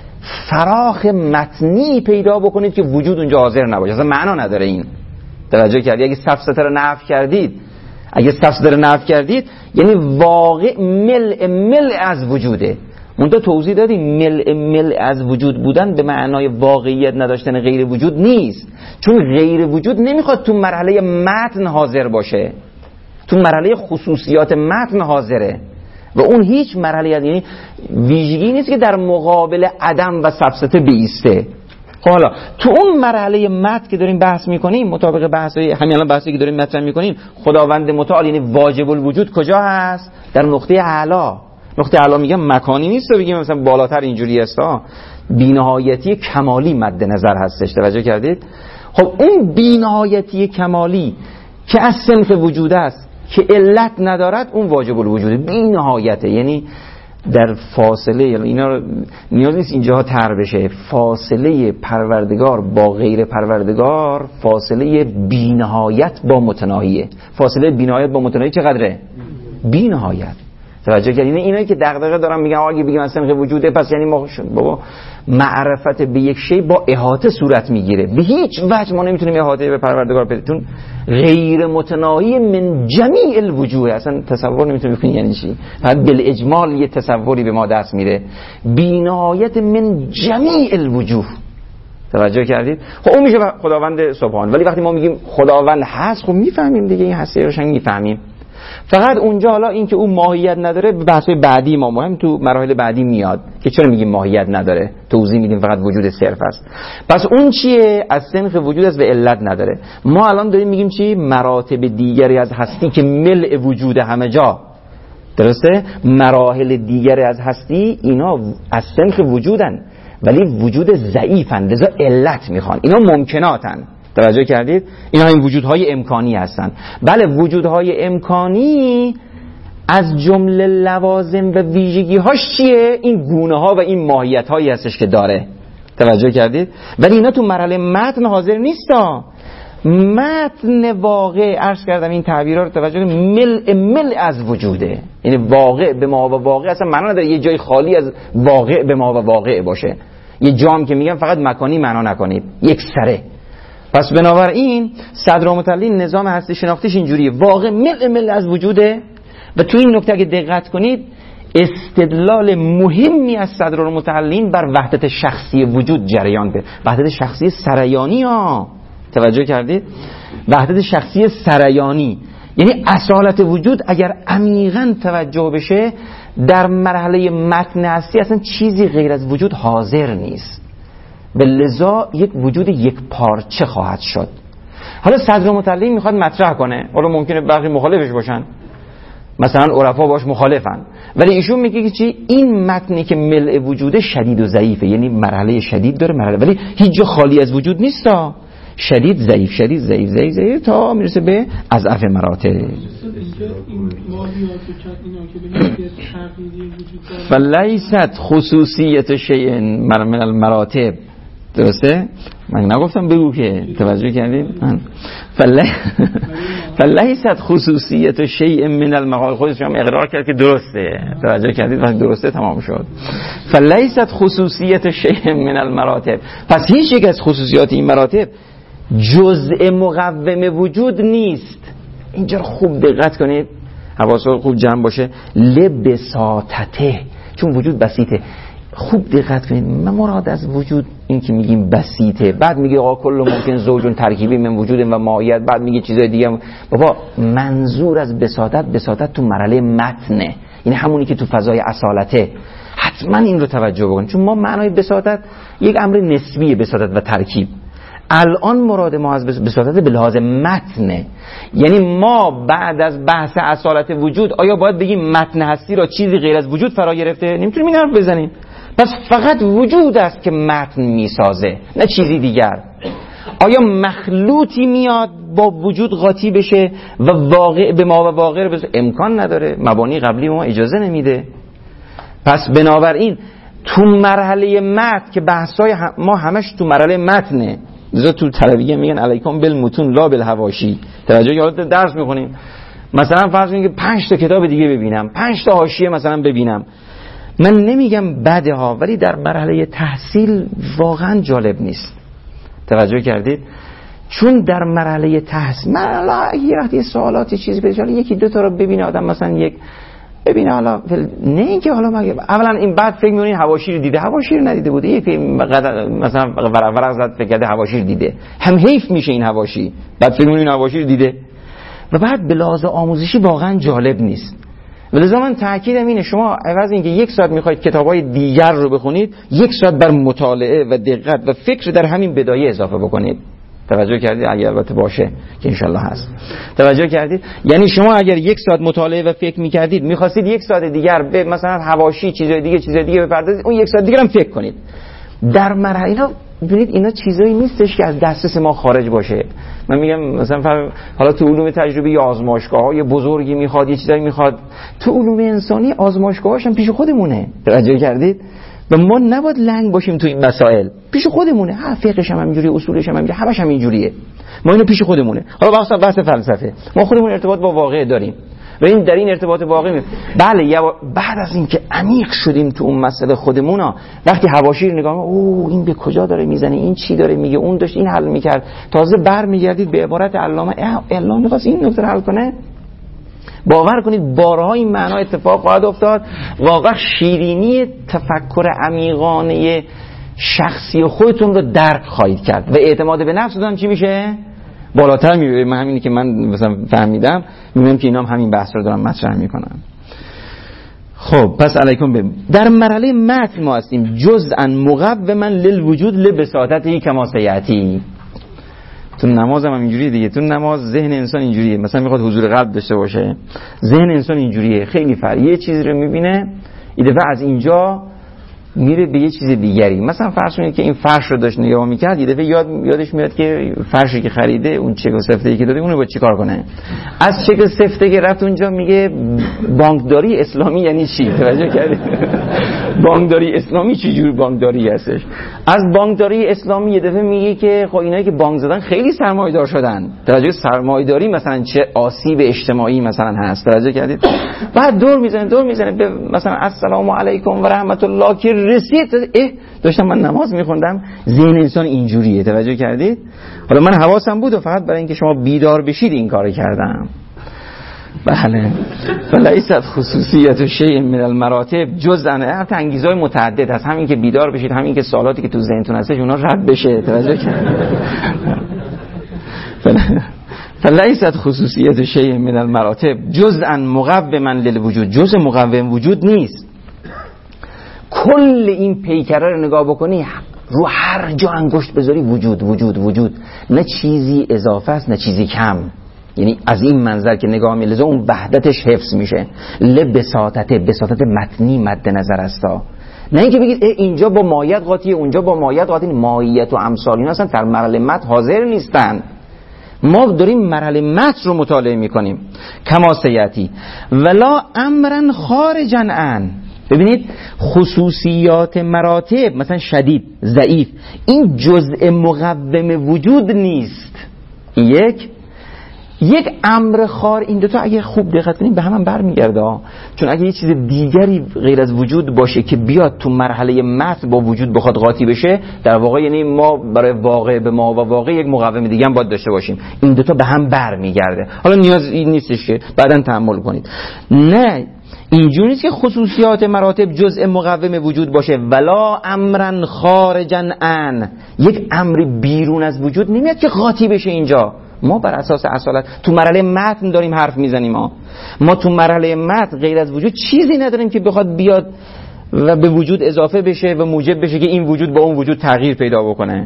فراخ متنی پیدا بکنید که وجود اونجا حاضر نباشه، اصلا معنا نداره این. توجه کردید؟ اگه سفسطه رو نفی کردید اگه سفسطه رو نفی کردید یعنی واقع ملء ملء از وجوده. منتها توضیح دادیم ملء ملء از وجود بودن به معنای واقعیت نداشتن غیر وجود نیست، چون غیر وجود نمیخواد تو مرحله متن حاضر باشه، تو مرحله خصوصیات متن حاضره و اون هیچ مرحله یعنی ویژگی نیست که در مقابل عدم و سفسطه بیسته. حالا تو اون مرحله متن که داریم بحث میکنیم مطابق بحثای همین الان بحثی که داریم مطرح میکنیم، خداوند متعال یعنی واجب الوجود کجا هست؟ در نقطه اعلی. نقطه اعلی میگم مکانی نیست بگیم مثلا بالاتر اینجوری هستا، بی‌نهایتی کمالی مد نظر هستش. توجه کردید؟ خب اون بی‌نهایتی کمالی که از صنف وجود است که علت ندارد اون واجب الوجوده، بی‌نهایته. یعنی در فاصله اینا رو نیاز نیست اینجا طرح بشه، فاصله پروردگار با غیر پروردگار فاصله بی‌نهایت با متناهیه. فاصله بی‌نهایت با متناهی چقدره؟ بی‌نهایت. توجه کردین؟ اینایی که دغدغه دارم میگم اگه بگیم اصلا وجوده پس یعنی ما بابا معرفت به یک شی با احاطه صورت میگیره. به هیچ وجه ما نمیتونیم احاطه به پروردگار بدیم، چون غیر متناهی من جمیع الوجوه. اصلا تصور نمیتونیم بکنیم یعنی چی. فقط بالاجمال یه تصوری به ما دست میره. بی‌نهایت من جمیع الوجوه. توجه کردید؟ خب اون میشه خداوند سبحان. ولی وقتی ما میگیم خداوند هست خب میفهمیم دیگه، این هستی روشن میفهمیم. فقط اونجا حالا این که اون ماهیت نداره به بحث‌های بعدی ما مهم تو مراحل بعدی میاد که چرا میگیم ماهیت نداره، توضیح میدیم فقط وجود صرف است. پس اون چیه؟ از صنف وجود است و علت نداره. ما الان داریم میگیم چی؟ مراتب دیگری از هستی که ملء وجود همه جا. درسته؟ مراحل دیگری از هستی اینا از صنف وجودن ولی وجود ضعیفن، لذا علت میخوان. اینا ممکناتن. توجه کردید؟ اینا این وجودهای امکانی هستن. بله وجودهای امکانی از جمله لوازم و ویژگی هاش چیه؟ این گونه ها و این ماهیت هایی هستش که داره. توجه کردید؟ ولی اینا تو مرحله متن حاضر نیستا. متن واقع عرض کردم این تعبیرها رو توجه کنید، ملء ملء از وجوده. یعنی واقع به ما و واقع اصلا معنا نداره یه جای خالی از واقع به ما و واقع باشه. یه جام که میگم فقط مکانی معنا نکنید، یک سره. پس بنابراین صدرالمتعلین نظام هستی شناختیش اینجوریه، واقع ملء ملء از وجوده. و تو این نکته اگه دقت کنید استدلال مهمی از صدرالمتعلین بر وحدت شخصی وجود جریان ده، وحدت شخصی سریانی ها. توجه کردید؟ وحدت شخصی سریانی یعنی اصالت وجود اگر عمیقاً توجه بشه در مرحله متن هستی اصلا چیزی غیر از وجود حاضر نیست، به لذا یک وجود یک پارچه خواهد شد. حالا صدرالمتعلین میخواد مطرح کنه، حالا ممکنه برخی مخالفش باشن، مثلا عرفا باش مخالفن، ولی ایشون میگه که چی؟ این متنی که ملء وجوده شدید و ضعیفه، یعنی مرحله شدید داره مرحله، ولی هیچ جا خالی از وجود نیستا، شدید ضعیف شدید ضعیف ضعیف ضعیف تا میرسه به اضعف مراتب. فلیست خصوصیت شیء من المراتب. درسته؟ من نگفتم بگو که توجه کردید؟ فلیست خصوصیت شیء من المراتب. خودش هم اقرار کرد که درسته. توجه کردید؟ وقتی درسته تمام شد. فلیست خصوصیت شیء من المراتب. پس هیچ یک از خصوصیات این مراتب جزء مقوم وجود نیست. اینجا خوب دقت کنید، حواستون خوب جمع باشه. لبساطته، چون وجود بسیطه. خوب دقت کنید، من مراد از وجود این که میگیم بسیطه، بعد میگه آقا کل ممکن زوجون ترکیبی من وجود و ماهیت، بعد میگه چیزای دیگه. بابا منظور از بساطت، بساطت تو مرحله متنه، یعنی همونی که تو فضای اصالته. حتما این رو توجه بکنید، چون ما معنای بساطت یک امر نسبیه، بساطت و ترکیب. الان مراد ما از بساطت به لحاظ متنه، یعنی ما بعد از بحث اصالت وجود آیا باید بگیم متن هستی را چیزی غیر از وجود فرا گرفته؟ نمیتونیم این حرف بزنیم. پس فقط وجود است که متن میسازه، نه چیزی دیگر. آیا مخلوطی میاد با وجود قاطی بشه و واقع به ما و واقع رو امکان نداره، مبانی قبلی ما اجازه نمیده. پس بنابراین تو مرحله متن که بحثای هم ما همش تو مرحله متنه، لذا تو طلبیه میگن علیکم بالمتون لا بالحواشی. توجه یاد درس میخونیم، مثلا فرض کنید که پنج تا کتاب دیگه ببینم، پنج تا حاشیه مثلا ببینم، من نمیگم بده ها، ولی در مرحله تحصیل واقعا جالب نیست. توجه کردید؟ چون در مرحله تحصیل مرحله یه وقتی سوالاتی چیزی بده، یکی دو تا رو ببینه آدم، مثلا یک ببینه، حالا نه اینکه حالا مگه اولا این بعد فکر می‌کنین حواشی رو دیده، حواشی رو ندیده بوده، یک مثلا ورق ورق زد فکر کرده حواشی رو دیده، هم حیف میشه این حواشی، بعد فکر می‌کنین حواشی رو دیده و بعد به لحاظ آموزشی واقعا جالب نیست. ولذا من تاکیدم اینه شما عوض اینکه یک ساعت میخواید کتابای دیگر رو بخونید، یک ساعت بر مطالعه و دقت و فکر در همین بدایه اضافه بکنید. توجه کردید؟ اگر البته باشه که انشالله هست. توجه کردید؟ یعنی شما اگر یک ساعت مطالعه و فکر میکردید، میخواستید یک ساعت دیگر به مثلا حواشی چیزای دیگه چیزای دیگه بپردازید، اون یک ساعت دیگر هم فکر کنید. در مرحله اینا ببینید اینا چیزایی نیستش که از دسترس ما خارج باشه. من میگم مثلا حالا تو علوم تجربی یا آزمایشگاه‌های بزرگی میخواد، یه چیزایی میخواد، تو علوم انسانی آزمایشگاهاش هم پیش خودمونه. توجه کردید؟ و ما نباید لنگ باشیم تو این مسائل، پیش خودمونه. ها فقهش هم همینجوری، اصولش هم همینجوری، همش هم اینجوریه. ما اینو پیش خودمونه. حالا بحث بحث فلسفه، ما خودمون ارتباط با واقع داریم و این در این ارتباط واقع می... بله یا بعد از این که عمیق شدیم تو اون مسئله خودمونا، وقتی حواشی رو نگاه می‌کنیم، اوه این به کجا داره میزنه، این چی داره میگه، اون داشت این حل میکرد، تازه برمیگردید به عبارت علامه، علامه می‌خواست این نکته حل کنه. باور کنید بارها این معنا اتفاق خواهد افتاد. واقعا شیرینی تفکر عمیقانه شخصی خودتون رو درک خواهید کرد و اعتماد به نفستون چی میشه؟ بالاتر میبره. من همینی که من مثلا فهمیدم، میبینم که اینا هم همین بحث رو دارم مطرح میکنن. خب پس علیکم بیم. در مرحله متن ما هستیم، جزءا مقوما للوجود لبساطته کما سیاتی. تو نماز هم اینجوریه دیگه. تو نماز ذهن انسان اینجوریه، مثلا میخواد حضور قلب داشته باشه، ذهن انسان اینجوریه، خیلی فرق. یه چیزی رو میبینه، این دفعه از اینجا میره به یه چیز دیگری. مثلا فرض کنید که این فرش رو داشت نگاه میکرد، یه دفعه یاد یادش میاد که فرشی که خریده، اون چک و سفته‌ای که داده، اونو باید چیکار کنه. از چک و سفته که رفت اونجا میگه بانکداری اسلامی یعنی چی؟ توجه کردید؟ بانکداری اسلامی چه جور بانکداری هستش؟ از بانکداری اسلامی یه دفعه میگه که خب اینایی که بانک زدن خیلی سرمایه‌دار شدن. توجه سرمایه‌داری مثلا چه آسیب اجتماعی مثلا هست. توجه کردید؟ بعد دور میزنه دور میزنه به مثلا السلام علیکم و رحمت الله که رسید. اه داشتم من نماز میخوندم، ذهن انسان اینجوریه. توجه کردید؟ حالا من حواسم بود و فقط برای اینکه شما بیدار بشید این کارو کردم. بله. فلیست خصوصیت شیء من المراتب جزءا، البته انگیزهای متعدد هست، همین که بیدار بشید، همین که سوالاتی که تو ذهنتون هستش اونا رد بشه. توجه کردید؟ فلیست خصوصیت شیء من المراتب جزءا مقوما للوجود، جزء مقوم وجود نیست. کل این پیکره رو نگاه بکنی، رو هر جا انگشت بذاری وجود وجود وجود، نه چیزی اضافه است نه چیزی کم. یعنی از این منظر که نگاه می‌لزه اون وحدتش حفظ میشه. لبساطته، بساطت متنی مد نظر استا، نه اینکه بگید اینجا با مایت قاطیه اونجا با مایت قاطیه. مایت و امثال اینا اصلا در مرحله متن حاضر نیستن. ما داریم مرحله متن رو مطالعه میکنیم. کما سیاتی ولا امرا خارجا عن. ببینید خصوصیات مراتب مثلا شدید، ضعیف، این جزء مقوم وجود نیست. یک یک امر خار، این دوتا اگه خوب دقت کنیم به هم, هم برمیگرده. چون اگه یه چیز دیگری غیر از وجود باشه که بیاد تو مرحله متن با وجود بخواد قاطی بشه، در واقع یعنی ما برای واقع به ما و واقع یک مقوم دیگه هم باید داشته باشیم. این دوتا به هم برمیگرده. حالا نیاز این نیستش که بعداً تأمل کنید. نه اینجوری نیست که خصوصیات مراتب جزء مقوم وجود باشه. ولا امرن خارجا عن، یک امر بیرون از وجود نمیاد که قاطی بشه. اینجا ما بر اساس اصالت تو مرحله متن داریم حرف میزنیم. ما ما تو مرحله متن غیر از وجود چیزی نداریم که بخواد بیاد و به وجود اضافه بشه و موجب بشه که این وجود با اون وجود تغییر پیدا بکنه.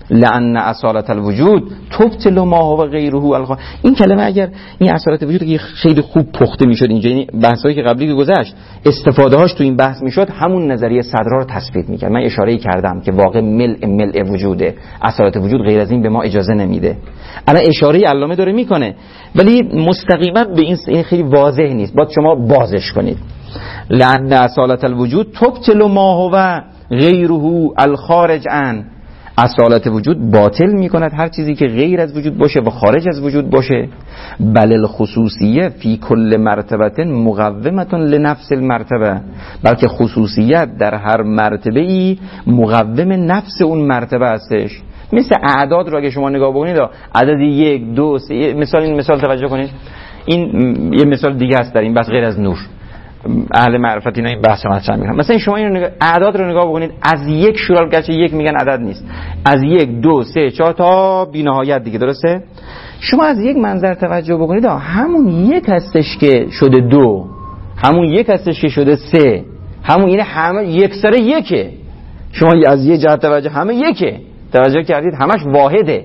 لأن اصالت الوجود تبطل ما هو غیره الخارج. این کلمه اگر این اصالت وجود که خیلی خوب پخته میشد اینجا، یعنی بحثایی که قبلی که گذشت استفاده هاش تو این بحث میشد، همون نظریه صدرا رو تثبیت میکرد. من اشاره کردم که واقع ملء ملء وجوده، اصالت وجود غیر از این به ما اجازه نمیده. الان اشاره علامه داره میکنه ولی مستقیما به این خیلی واضح نیست، باید شما بازش کنید. لأن اصالت الوجود تبطل ما هو غیره الخارج عن، اصالت وجود باطل میکند هر چیزی که غیر از وجود باشه و خارج از وجود باشه. بل الخصوصیه فی کل مرتبه مقومه لنفس المرتبه، بلکه خصوصیت در هر مرتبه ای مقوم نفس اون مرتبه هستش. مثل اعداد رو اگه شما نگاه بکنید، عدد یک دو سه، مثال این مثال توجه کنید، این یه مثال دیگه هست در این بحث غیر از نور، اهل معرفت اینا این بحث رو مطرح میکنن. مثلا شما این نگاه... اعداد رو نگاه بکنید، از یک شروع گرچه یک میگن عدد نیست، از یک دو سه چهار تا بی نهایت دیگه، درسته؟ شما از یک منظر توجه بکنید، همون یک هستش که شده دو، همون یک هستش که شده سه، همون اینه همه یک سره یکه. شما از یک جهت توجه همه یکه، توجه کردید همش واحده.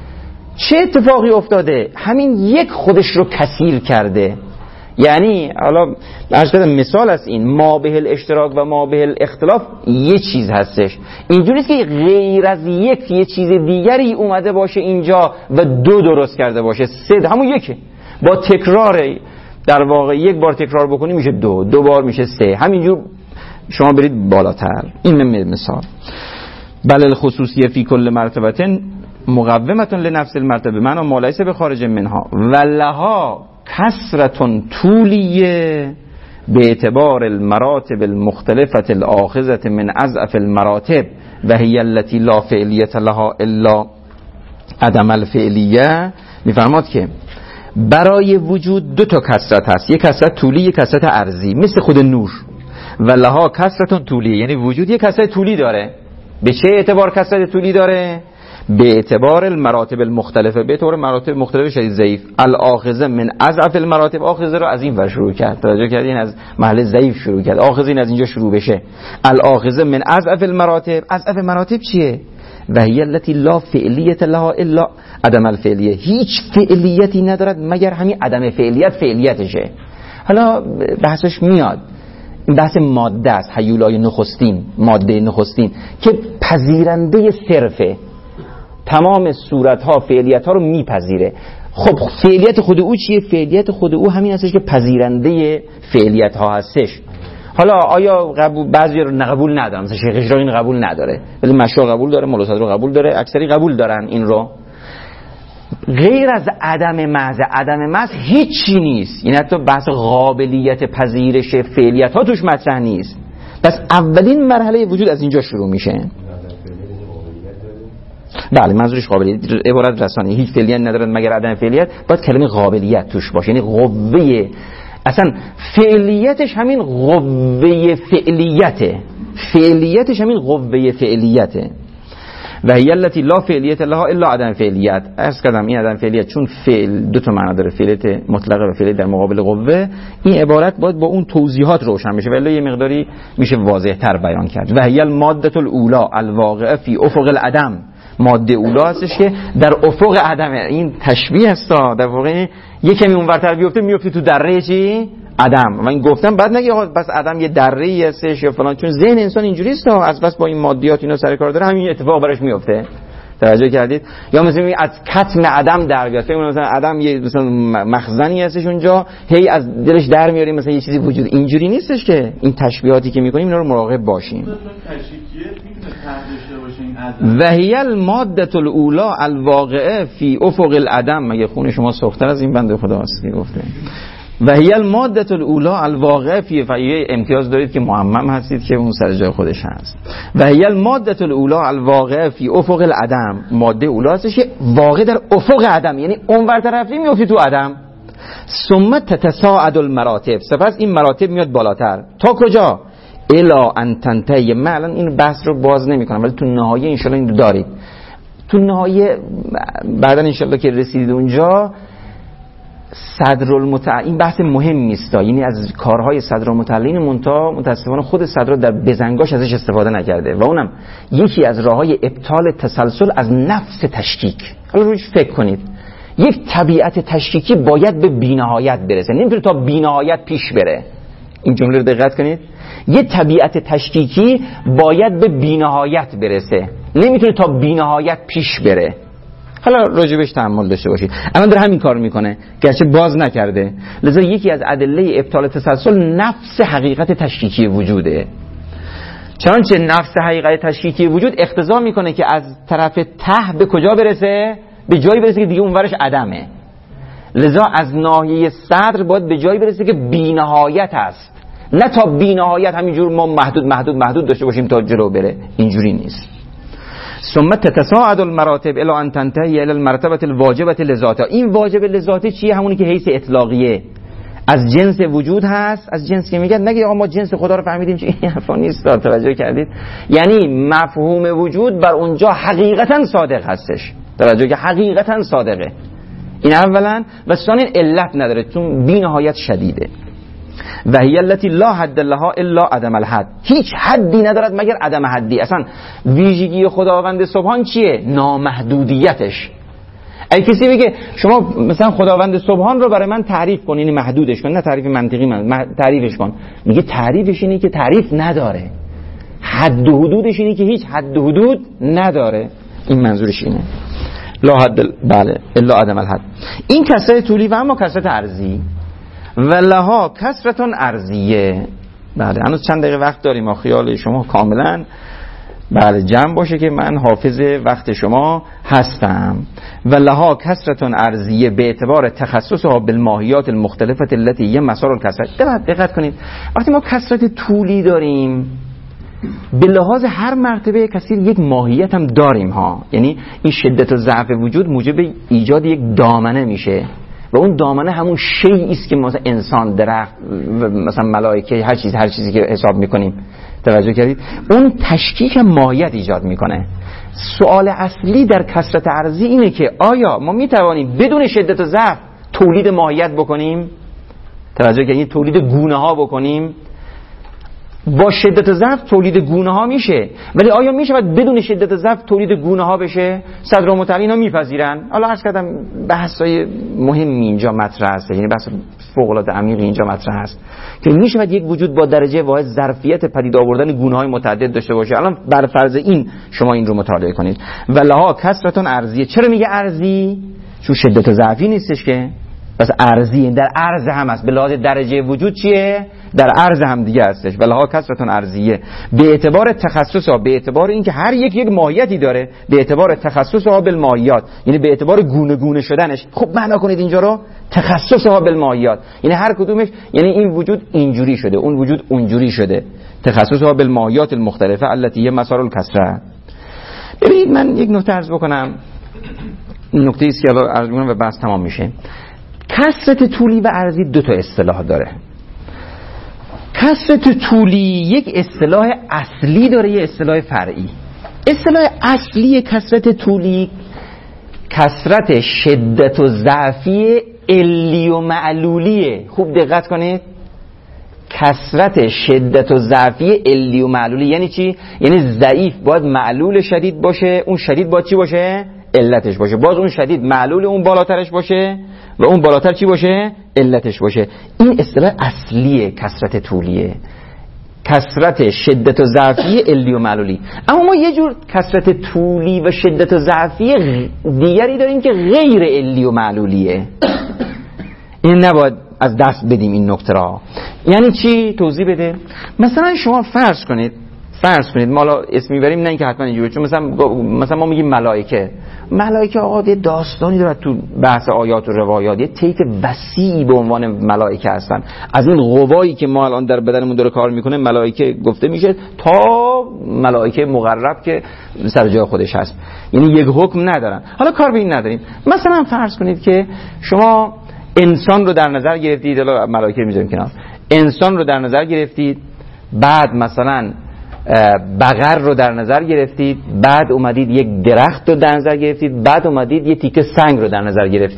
چه اتفاقی افتاده؟ همین یک خودش رو کثیر کرده. یعنی حالا عرض کردم مثال از این ما به الاشتراک و ما به الاختلاف یه چیز هستش، اینجوری است که غیر از یک یه چیز دیگری اومده باشه اینجا و دو درست کرده باشه، سه همون یکه. با تکرار در واقع یک بار تکرار بکنی میشه دو، دو بار میشه سه، همینجور شما برید بالاتر. این مثال. بل الخصوصیه فی کل مرتبه مقومه لنفس المرتبه، معنا ما لیس بخارج منها و لها کثرة طولیه به اعتبار المراتب المختلفة الآخذة من اضعف المراتب و هی التي لا فعلیت لها الا عدم الفعلیه. میفرماد که برای وجود دو تا کثرت هست، یک کثرت طولی، یک کثرت عرضی، مثل خود نور. و لها کثرة طولیه، یعنی وجود یک کثرت طولی داره. به چه اعتبار کثرت طولی داره؟ به اعتبار المراتب المختلفه، به اعتبار مراتب مختلف شدید ضعیف. الاخذه من اضعف المراتب، اخذه رو از این ور شروع کرد، توجه کردین از محل ضعیف شروع کرد، اخذه این از اینجا شروع بشه. الاخذه من اضعف المراتب، اضعف مراتب چیه؟ و هی التي لا فعلیت لها الا عدم الفعلیه، هیچ فعلیتی ندارد مگر همین عدم فعلیت فعلیتشه. حالا بحثش میاد، این بحث ماده است، هیولای نخستین، ماده نخستین که پذیرنده صرفه، تمام صورت ها فعلیت ها رو میپذیره. خب فعلیت خود او چیه؟ فعلیت خود او همین هستش که پذیرنده فعلیت ها هستش. حالا آیا قبول بعضی رو قبول ندارن، مثلا شیخ اشراقی این قبول نداره ولی مشروع قبول داره، مولا صدر قبول داره، اکثری قبول دارن این رو. غیر از عدم محض، عدم محض هیچی نیست، این حتی بحث قابلیت پذیرش فعلیت ها توش مطرح نیست. پس اولین مرحله وجود از اینجا شروع میشه. بله منظورش قابلیت، عبارت رسانی، هیچ فعلیت ندارد مگر عدم فعلیت، باید کلمه قابلیت توش باشه، یعنی قوه، اصلا فعلیتش همین قوه فعلیته، فعلیتش همین قوه فعلیته. و هی التی لا فعلیت لها الا عدم فعلیت. عرض کردم این عدم فعلیت چون فعل دو تا معنی داره، فعلیت مطلقه و فعلیت در مقابل قوه، این عبارت باید با اون توضیحات روشن بشه ولی یه مقداری میشه واضح تر بیان کرد. و هی الماده الاولی الواقعه فی افق العدم، ماده اولا هستش که در افق عدم، این تشبیه است، در واقع یک کمی اونورتر بیفته میفته تو دره چی؟ عدم. من گفتم بعد نگی آقا بس عدم یه دره‌ای هستش یا فلان، چون ذهن انسان اینجوری است، از بس با این مادیات اینا سر کار داره همین اتفاق براش میفته. توجه کردید؟ یا مثلا از کتم عدم در بیاد، فکر مثلا عدم یه مثلا مخزنی هستش اونجا، هی از دلش در میاریم مثلا یه چیزی وجود، اینجوری نیستش که این تشبیهاتی که میکنیم اینا رو مراقب باشیم. و هی الماده الاولی الواقعه فی افق العدم، مگه خون شما سخت‌تر از این بنده خدا است که گفته. و هی الماده الاولی الواقعه فی، فایه امتیاز دارید که معمم هستید که اون سر جای خودش هست. و هی الماده الاولی الواقعه فی افق العدم، ماده اولی هستش که واقع در افق عدم، یعنی اونورتر رفتی میافتی تو عدم. ثم تتصاعد المراتب، سپس این مراتب میاد بالاتر تا کجا؟ الا ان تنتهی. من الان این بحث رو باز نمی کنم ولی تو نهایه انشالله این رو دارید، تو نهایه بعدا انشالله که رسیدید اونجا صدرالمتعلین این بحث مهمی است، یعنی از کارهای صدرالمتعلین منتها متاسفانه خود صدر در بزنگاش ازش استفاده نکرده و اونم یکی از راههای ابطال تسلسل از نفس تشکیک. حالا روش فکر کنید، یک طبیعت تشکیکی باید به بی‌نهایت برسه، نمیتونه تا بی‌نهایت پیش بره. این جمله رو دقت کنید، یه طبیعت تشکیکی باید به بی‌نهایت برسه، نمیتونه تا بی‌نهایت پیش بره. حالا راجبش تأمل داشته باشید. الان داره همین کار میکنه گرچه باز نکرده. لذا یکی از ادله ابطال تسلسل نفس حقیقت تشکیکی وجوده. چنانچه نفس حقیقت تشکیکی وجود اقتضا میکنه که از طرف ته به کجا برسه؟ به جایی برسه که دیگه اونورش عدمه. لذا از ناحیه صدر باید به جایی برسه که بی‌نهایت است، نه تا بی‌نهایت همینجور ما محدود محدود محدود داشته باشیم تا جلو بره. اینجوری نیست. ثم تتصاعد المراتب الى ان تنتهي الى المرتبه الواجبه لذاتها. این واجب لذاته چیه؟ همونی که حیث اطلاقیه از جنس وجود هست. از جنس که میگن نگه آقا ما جنس خدا رو فهمیدیم، چه این حرفا نیست. توجه کردید؟ یعنی مفهوم وجود بر اونجا حقیقتا صادق هستش. توجه که حقیقتا صادقه. این اولا. و ثانیا علت نداره چون بی نهایت شدیده. و هی التي لا حد لها الا عدم الحد. هیچ حدی ندارد مگر عدم حدی. اصلا ویژگی خداوند سبحان چیه؟ نامحدودیتش. اگه کسی بگه شما مثلا خداوند سبحان رو برای من تعریف کن، یعنی محدودش کن، نه تعریف منطقی، من تعریفش کن، میگه تعریفش اینه که تعریف نداره، حد و حدودش اینه که هیچ حد و حدود نداره. این منظورش اینه. لا حد بله الا عدم الحد. این کسرت طولی و اما کسرت عرضی و لها کسرتون عرضیه. بله هنوز چند دقیقه وقت داریم، خیال شما کاملا بله جمع باشه که من حافظ وقت شما هستم. و لها کسرتون عرضیه به اعتبار تخصصها بالماهیات المختلفه التي هي مسار الکسرت. دقت دقت کنید، وقتی ما کسرت طولی داریم به لحاظ هر مرتبه کثیر یک ماهیت هم داریم ها، یعنی این شدت و ضعف وجود موجب ایجاد یک دامنه میشه و اون دامنه همون شیئی است که مثلا انسان، درخت، مثلا ملائکه، هر چیز هر چیزی که حساب میکنیم. توجه کردید؟ اون تشکیک ماهیت ایجاد میکنه. سوال اصلی در کثرت عرضی اینه که آیا ما میتوانیم بدون شدت و ضعف تولید ماهیت بکنیم؟ توجه کردید؟ تولید گونه ها بکنیم؟ با شدت ضعف تولید گونه ها میشه، ولی آیا میشه بدون شدت ضعف تولید گونه ها بشه؟ صدرالمتعلین ها میپذیرن. حالا عرض کردم بحثای مهمی اینجا مطرح هست، یعنی بحث فوق العاده عمیقی اینجا مطرح هست که میشه یک وجود با درجه واحد ظرفیت پدید آوردن گونه های متعدد داشته باشه. الان بر فرض این شما این رو مطالعه کنید. ولها کسرتون عرضیه. چرا میگه عرضی؟ چون شدت و ضعفی نیستش که، بس ارضی در عرض هم است. به لحاظ درجه وجود چیه؟ در عرض هم دیگه هستش. ولها کسرتون ارضیه به اعتبار تخصصها، به اعتبار اینکه هر یک یک ماهیتی داره، به اعتبار تخصصها بالماهیات، یعنی به اعتبار گونه گونه شدنش. خب معنا کنید اینجا رو، تخصصها بالماهیات یعنی هر کدومش، یعنی این وجود اینجوری شده، اون وجود اونجوری شده. تخصصها بالماهیات المختلفه التي هي مسار الکسره. ببینید من یک نکته عرض بکنم، نکته ایست که الان عرض می‌کنم و بحث تمام میشه. کسرت طولی و عرضی دو تا اصطلاح داره. کسرت طولی یک اصطلاح اصلی داره، یه اصطلاح فرعی. اصطلاح اصلی کسرت طولی کسرت شدت و ضعفی علی و معلولیه. خوب دقت کنید، کسرت شدت و ضعفی علی و معلولی یعنی چی؟ یعنی ضعیف باید معلول شدید باشه، اون شدید باید چی باشه؟ علتش باشه. باز اون شدید معلول اون بالاترش باشه و اون بالاتر چی باشه؟ علتش باشه. این اصطلاح اصلیه کسرت طولیه، کسرت شدت و ضعفی علی و معلولی. اما ما یه جور کسرت طولی و شدت و ضعفی دیگری داریم که غیر علی و معلولیه. این نباید از دست بدیم این نکته را. یعنی چی؟ توضیح بده. مثلا شما فرض کنید فرض کنید ما الان اسم میبریم، نه اینکه حتما اینجوری، چون مثلا مثلا ما میگیم ملائکه. ملائکه آقا یه داستانی داره تو بحث آیات و روایات، یه طیف وسیعی به عنوان ملائکه هستن. از این قوایی که ما الان در بدنمون داره کار میکنه ملائکه گفته میشه تا ملائکه مقرب که سر جای خودش هست، یعنی یک حکم ندارن. حالا کار به این نداریم. مثلا فرض کنید که شما انسان رو در نظر گرفتید، حالا ملائکه رو میذاریم کنار، انسان رو در نظر گرفتید، بعد مثلا بقر رو در نظر گرفتید، بعد اومدید یک درخت رو در نظر گرفتید، بعد اومدید یک تیکه سنگ رو در نظر گرفتید.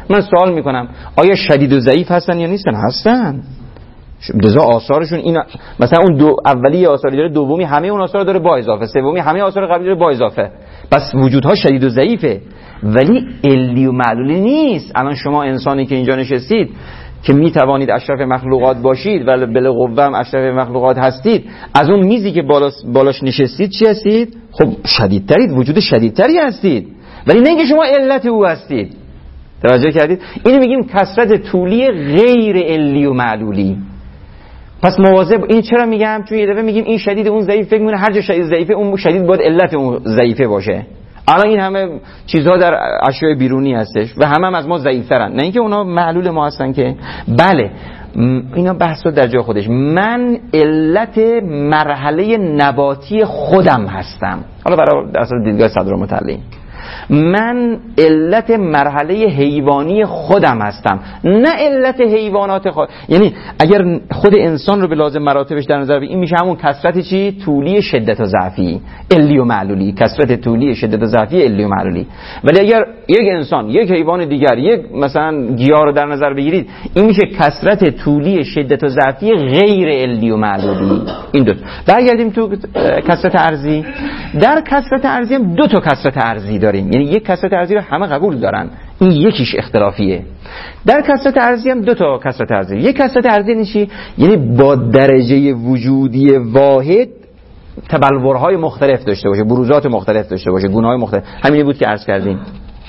من سوال میکنم آیا شدید و ضعیف هستن یا نیستن؟ هستن. لذا آثارشون این مثلا اون دو اولی آثاری داره، دومی همه اون آثار داره با اضافه، سومی همه آثار قبلی داره با اضافه. پس وجودها شدید و ضعیفه، ولی علی و معلولی نیست. الان شما انسانی که اینجا نشستید که می توانید اشرف مخلوقات باشید و بالقوه هم اشرف مخلوقات هستید، از اون میزی که بالاش, بالاش نشستید چی هستید؟ خب شدیدترید، وجود شدیدتری هستید، ولی نه اینکه شما علت او هستید. توجه کردید؟ اینو میگیم کثرت طولی غیر علی و معلولی. پس مواظب. این چرا میگم؟ چون یه دفعه میگیم این شدید اون ضعیف، فکر میکنه هر جا شدید ضعیفه اون شدید باید علت اون ضعیفه باشه. الان این همه چیزها در اشیاء بیرونی هستش و همه هم از ما ضعیف‌ترن، نه اینکه اونا معلول ما هستن که بله اینا بحث در جای خودش. من علت مرحله نباتی خودم هستم، حالا برای در اصل دیدگاه صدرالمطلع من علت مرحله حیوانی خودم هستم، نه علت حیوانات خود. یعنی اگر خود انسان رو به لازم مراتبش در نظر بگیریم، این میشه همون کثرت چی؟ طولی شدت و ضعفی، علی و معلولی. کثرت طولی شدت و ضعفی علی و معلولی. ولی اگر یک انسان، یک حیوان دیگر، یک مثلا گیاه رو در نظر بگیرید، این میشه کثرت طولی شدت و ضعفی غیر علی و معلولی. این دو. برگردیم تو کثرت ارضی. در کثرت ارضی هم دو تا کثرت ارضی داریم، یعنی یک کثرت ارضی رو همه قبول دارن، این یکیش اختلافیه. در کثرت ارضی هم دو تا کثرت ارضی. یک کثرت ارضی یعنی چی؟ یعنی با درجه وجودی واحد تبلورهای مختلف داشته باشه، بروزات مختلف داشته باشه، گونه‌های مختلف. همینی بود که عرض کردیم.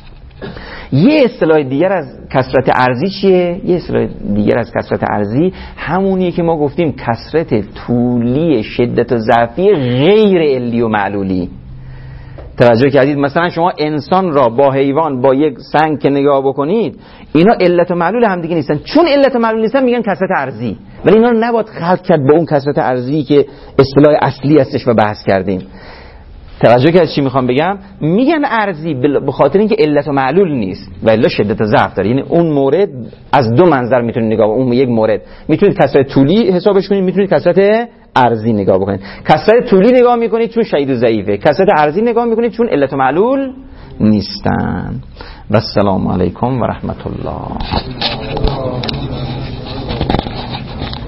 یه اصطلاح دیگر از کثرت ارضی چیه؟ یه اصطلاح دیگر از کثرت ارضی همونیه که ما گفتیم کثرت طولی شدت و ضعفی غیر علی و معلولی. توجه کردید؟ مثلا شما انسان را با حیوان، با یک سنگ که نگاه بکنید، اینا علت و معلول هم دیگه نیستن. چون علت و معلول نیستن میگن کثرت ارضی، ولی اینا رو نباید خلط کرد با اون کثرت ارضی که اصطلاح اصلی هستش و بحث کردیم. توجه کردید چی میخوام بگم؟ میگن ارضی به خاطر اینکه علت و معلول نیست و الا شدت و ضعف داره. یعنی اون مورد از دو منظر میتونید نگاه کنید. اون یک مورد میتونید کثرت طولی حسابش کنید، میتونید کثرت ارضی نگاه بکنید. کثرت طولی نگاه میکنید چون شدید و ضعیفه، کثرت ارضی نگاه میکنید چون علت و معلول نیستن. و السلام علیکم و رحمت الله.